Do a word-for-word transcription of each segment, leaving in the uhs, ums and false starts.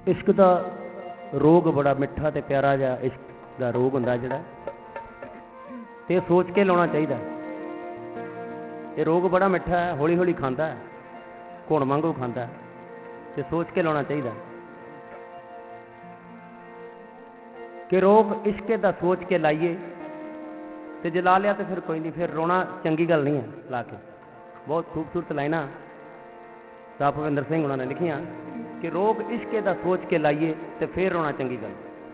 इश्क दा रोग बड़ा मिठा ते प्यारा जिहा इश्क दा रोग हुंदा जिहड़ा ते सोच के लाउणा चाहीदा। ये रोग बड़ा मिठा है, हौली हौली खांदा है, घुण वांगू खांदा है ते सोच के लाउणा चाहीदा कि रोग इश्क दा सोच के लाइए ते जे ला लिया तो फिर कोई नहीं, फिर रोना चंगी गल नहीं है ला के। बहुत खूबसूरत लाइना साहब भविंदर सिंह उन्होंने लिखियां कि रोग इश्क दा सोच के लाइए तो फिर रोना चंगी गल।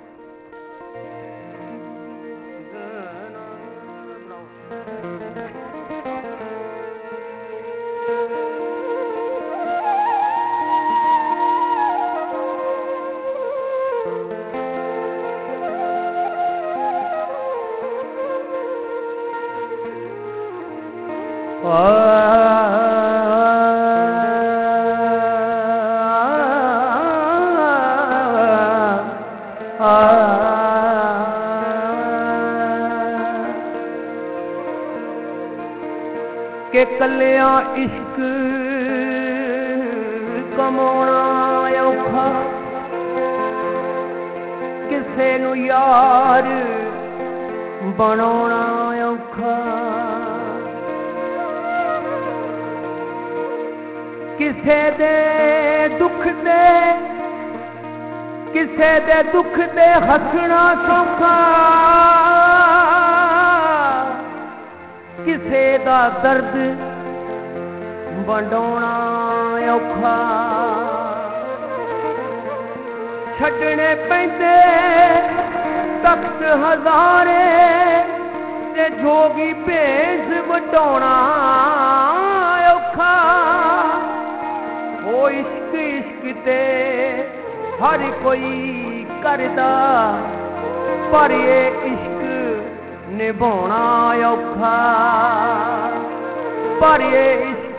के कलिया इश्क कमाउणा औखा, किसे नू यार बनाउणा औखा, किसे दे दुख दे किसे दे दुख दे हसना सौखा, किसे दा दर्द वंडाउणा औखा। छड्डने पैंदे तख्त हज़ारे ते जोगी भेस वटाउणा औखा। ओ इश्क इश्क ते हर कोई करदा, पर ये इश्क निभाना औखा, पर ये इश्क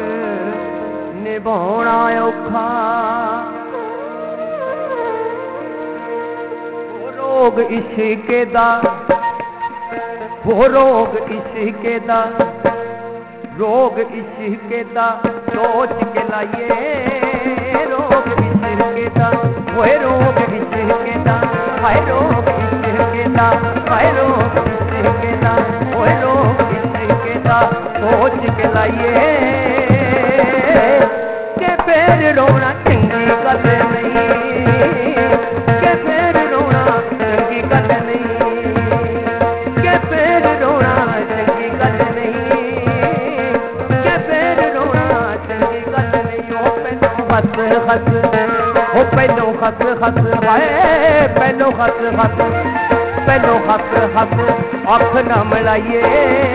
निभाना औखा। वो रोग इश्क दा, वो रोग इश्क दा, रोग इश्क दा सोच के लाइए, रोग इश्क दा, वो रोग इश्क दा, हाय रोग इश्क दा, हाय रोग इश्क दा, वो रोग इश्क दा सोच के लाइए के फिर रोना चंगी गल नहीं, के फिर रोना चंगी गल नहीं, के फिर रोना चंगी गल नहीं, के फिर रोना चंगी गल नहीं। ओ पहलो हस हस, ओ पहलो हस हस, हाय पहलो हस हस, पहलो हस हस अख न मिलाइए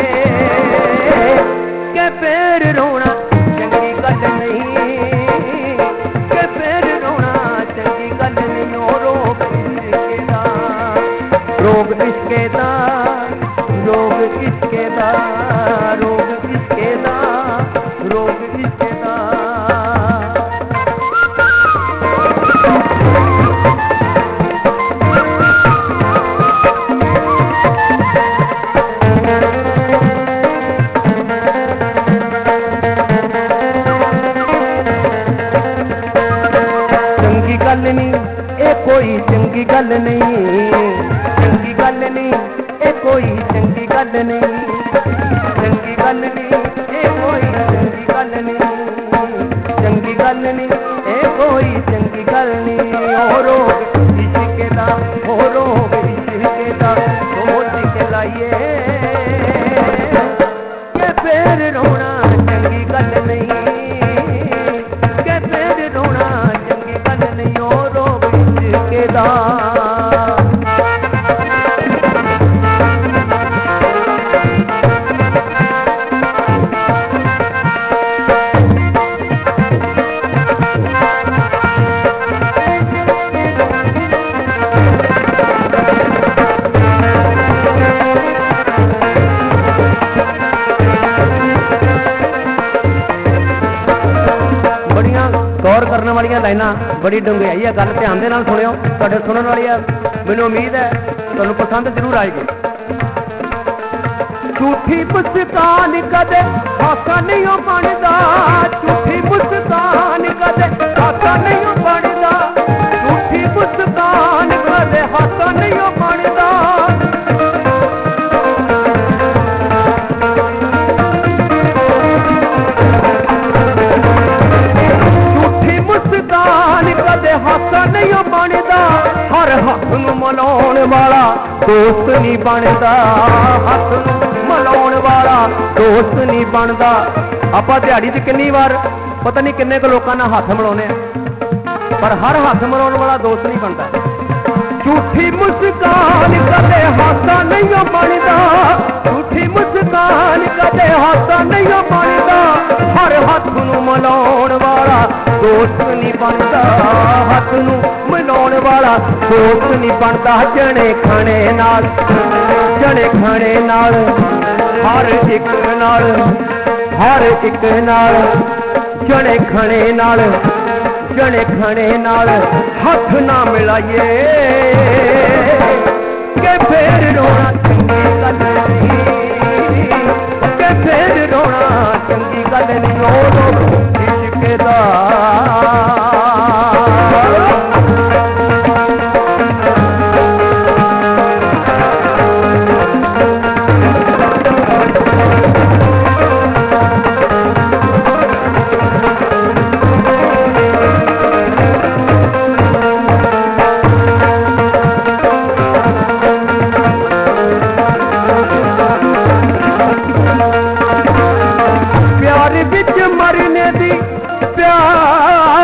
के फिर रोना चंगी गल नहीं, के फिर रोना चंगी गल नहीं। ओ रोग इश्क दा, रोग इश्क दा, रोग इश्क दा, रोग इश्क दा, रोग इश्क दा। कोई चंगी गल नहीं, चंगी गल नहीं, ए कोई चंगी गल नहीं, चंगी गल नहीं, ए कोई चंगी गल नहीं, चंगी गल नहीं, ए कोई चंगी गल नहीं। ओ रोग इश्क दा, ओ रोग इश्क दा सोच के लाइए के फिर रोना चंगी गल नहीं, के फिर रोना चंगी गल नहीं। ओ रोग इश्क दा, गौर करने वाली लाइना बड़ी डूंघाई है। गल ध्यान दे नाल सुनियो, तुहाडे सुनन वाली है, मैनूं उम्मीद है तुहानूं पसंद जरूर आएगी। झूठी मुस्कान कदे हासा नहीं बनदा, झूठी मुस्कान कदे हासा नहीं बनदा, ਦੋਸਤ ਨਹੀਂ ਬਣਦਾ, ਹੱਥ ਨੂੰ ਮਿਲਾਉਣ ਵਾਲਾ ਦੋਸਤ ਨਹੀਂ ਬਣਦਾ। ਆਪਾਂ ਦਿਹਾੜੀ 'ਚ ਕਿੰਨੀ ਵਾਰ ਪਤਾ ਨਹੀਂ ਕਿੰਨੇ ਕੁ ਲੋਕਾਂ ਨਾਲ ਹੱਥ ਮਿਲਾਉਂਦੇ ਆ, ਪਰ ਹਰ ਹੱਥ ਮਿਲਾਉਣ ਵਾਲਾ ਦੋਸਤ ਨਹੀਂ ਬਣਦਾ। ਝੂਠੀ ਮੁਸਕਾਨ ਕਦੇ ਹਾਸਾ ਨਹੀਂ ਬਣਦਾ, ਝੂਠੀ ਮੁਸਕਾਨ ਕਦੇ ਹਾਸਾ ਨਹੀਂ ਬਣਦਾ। ਹਰ ਹੱਥ ਨੂੰ ਮਿਲਾਉਣ ਵਾਲਾ ਦੋਸਤ ਨਹੀਂ ਬਣਦਾ, ਹੱਥ ਨੂੰ ਮਿਲਾਉਣ ਵਾਲਾ ਦੋਸਤ ਨਹੀਂ ਬਣਦਾ। ਜਣੇ ਖਾਣੇ ਨਾਲ, ਜਣੇ ਖਾਣੇ ਨਾਲ, ਹਰ ਇੱਕ ਨਾਲ, ਹਰ ਇੱਕ ਨਾਲ, ਜਣੇ ਖਾਣੇ ਨਾਲ, ਜਣੇ ਖਾਣੇ ਨਾਲ ਹੱਥ ਨਾ ਮਿਲਾਈਏ ਕਿ ਫੇਰ ਰੋਣਾ ਚੰਗੀ ਗੱਲ ਨਹੀਂ, ਕਿ ਫੇਰ ਰੋਣਾ ਚੰਗੀ ਗੱਲ ਨਹੀਂ। ਉਹ ਇਸ਼ਕ ਦਾ ਮਰਨੇ ਦੀ ਪਿਆਰ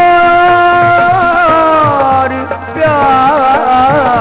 ਪਿਆਰ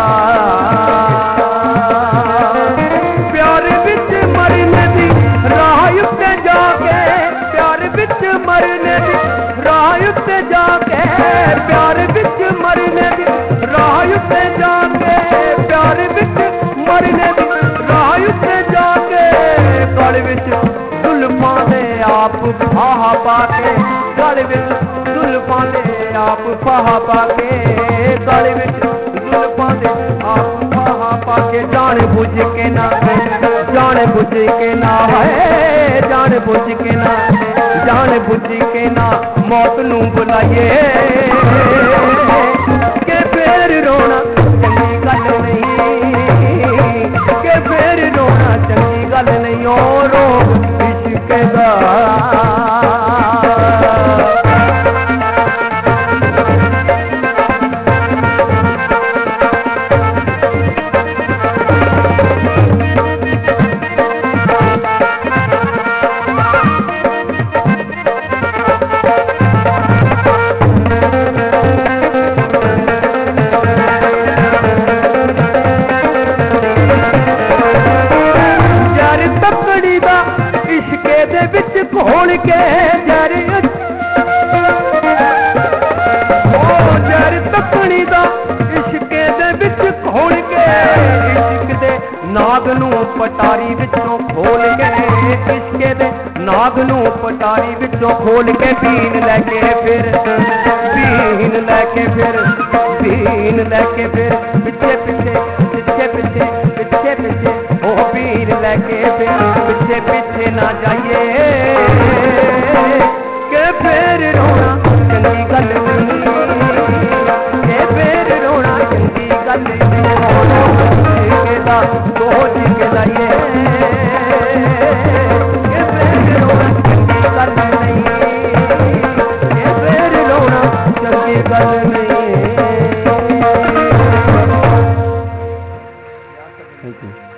ਪਿਆਰ ਵਿੱਚ ਮਰਨੇ ਦੀ ਰਾਹ ਉੱਤੇ ਜਾ ਕੇ, ਪਿਆਰ ਵਿੱਚ ਮਰਨੇ ਦੀ ਰਾਹ ਉੱਤੇ ਜਾ ਕੇ, ਪਿਆਰ ਵਿੱਚ ਮਰਨੇ ਦੀ ਰਾਹ ਉੱਤੇ ਜਾ ਕੇ, ਪਿਆਰ ਵਿੱਚ ਮਰਨੇ ਦੀ ਰਾਹ ਉੱਤੇ ਜਾ ਕੇ। ਗਲ ਵਿੱਚ ਜ਼ੁਲਫਾਂ ਦੇ ਆਪ ਫਾਹਾ ਪਾ ਕੇ, ਗਲ ਵਿੱਚ ਜ਼ੁਲਫਾਂ ਦੇ ਆਪ ਫਾਹਾ ਪਾ ਕੇ, ਗਲ ਵਿੱਚ ਜ਼ੁਲਫਾਂ ਦੇ ਆਪ ਫਾਹਾ ਪਾ ਕੇ। ਜਾਣ ਬੁੱਝ ਕੇ ਨਾ, ਜਾਣ ਬੁੱਝ ਕੇ ਨਾ ਹੈ, ਜਾਣ ਬੁੱਝ ਕੇ ਨਾ, ਜਾਣ ਬੁੱਝ ਕੇ ਨਾ ਮੌਤ ਨੂੰ ਬੁਲਾਈਏ ਕਿ ਫੇਰ ਰੋਣਾ ਚੰਗੀ ਗੱਲ ਨਹੀਂ, ਕਿ ਫੇਰ ਰੋਣਾ ਚੰਗੀ ਗੱਲ ਨਹੀਂ। ਉਹ ਰੋਗ ਇਸ਼ਕ ਦਾ ਦੇ ਵਿੱਚ ਘੋਲ ਕੇ ਜਰ, ਉਹ ਜਰ ਤੱਕਣੀ ਦਾ ਇਸ਼ਕੇ ਦੇ ਵਿੱਚ ਘੋਲ ਕੇ, ਇਸ਼ਕ ਦੇ ਨਾਗ ਨੂੰ ਪਟਾਰੀ ਵਿੱਚੋਂ ਖੋਲ ਕੇ, ਇਸ਼ਕੇ ਦੇ ਨਾਗ ਨੂੰ ਪਟਾਰੀ ਵਿੱਚੋਂ ਖੋਲ ਕੇ। ਪੀਣ ਲੈ ਕੇ ਫਿਰ, ਪੀਣ ਲੈ ਕੇ ਫਿਰ, ਪੀਣ ਲੈ ਕੇ ਫਿਰ ਪਿੱਛੇ ਪਿੱਛੇ ਪਿੱਛੇ ਪਿੱਛੇ ਪਿੱਛੇ ਪਿੱਛੇ ਉਹ ਪੀਣ ਲੈ ਕੇ ਫਿਰ ਪਿੱਛੇ ਪਿੱਛੇ ਨਾ ਜਾਈਏ ਕਿ ਫੇਰ ਰੋਣਾ ਚੰਗੀ ਗੱਲ ਨਹੀਂ, ਕਿ ਫੇਰ ਰੋਣਾ ਚੰਗੀ ਗੱਲ ਨਹੀਂ। ਦਾ ਸੋਚ ਕੇ ਲਾਈਏ ਕਿ ਫੇਰ ਰੋਣਾ ਚੰਗੀ ਗੱਲ ਨਹੀਂ, ਕਿ ਫੇਰ ਰੋਣਾ ਚੰਗੀ ਗੱਲ ਨਹੀਂ। Thank you.